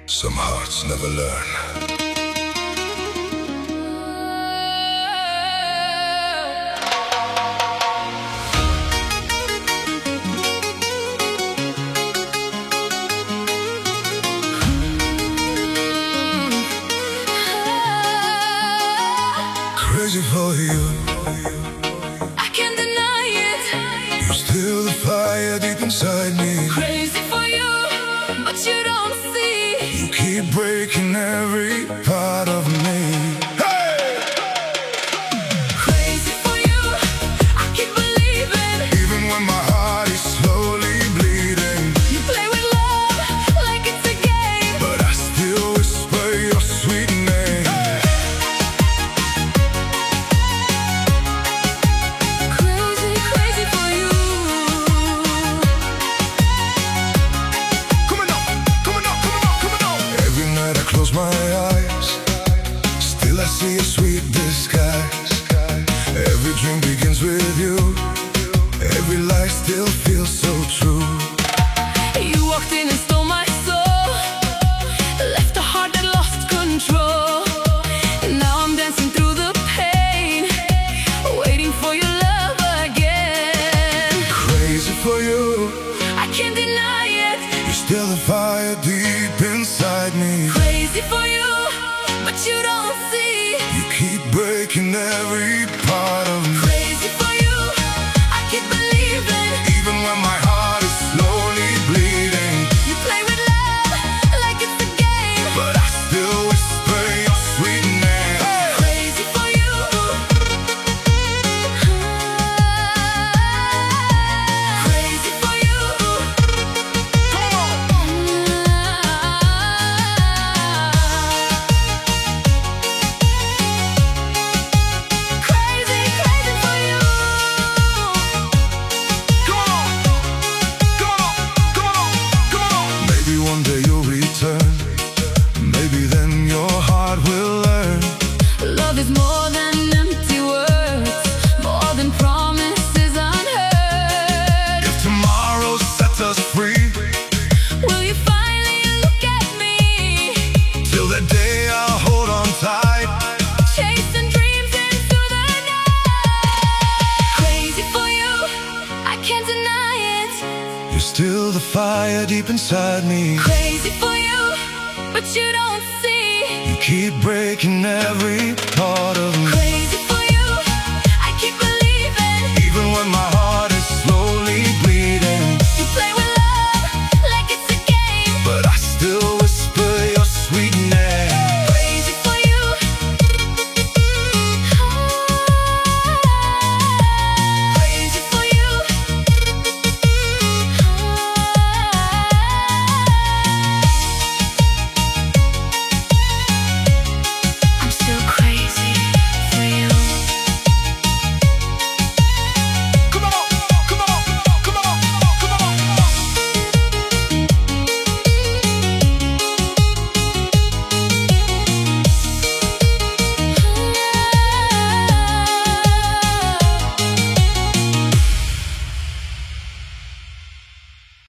Some hearts never learn. Crazy for you, I can't deny it. you're still the fire deep inside me. Crazy for you, but you don't see. You keep breaking every part of me. Hey! Crazy for you, I keep believing. Even when my heart is slowly bleeding, You play with love like it's a game. but I still whisper your sweet name. Crazy, crazy for you. Coming up, coming up, coming up, coming up. Every night I close my eyes, still I see a sweet disguise. Every dream begins with you, every lie still feels so true. You walked in and stole my soul, left a heart that lost control. Now I'm dancing through the pain, waiting for your love again. Crazy for you, I can't deny it. you're still the fire deep inside me. Crazy for you, but you don't see. You keep breaking every part of me. Crazy for you, I keep believing. Even when my heart is slowly bleeding, You play with love like it's a game. but I still whisper your sweet name. Crazy for you. Crazy for you. Come on! Crazy, crazy for you. Come on! Come on! Come on! Come on! Maybe one day you'll return. Maybe then your heart will learn. Love is more than empty words, more than promises unheard. If tomorrow sets us free, Will you finally look at me? till that day I'll hold on tight. Chasing dreams into the night. Crazy for you, I can't deny it. You're still the fire deep inside me. Crazy for you, but you don't see. You keep breaking every part of me. Crazy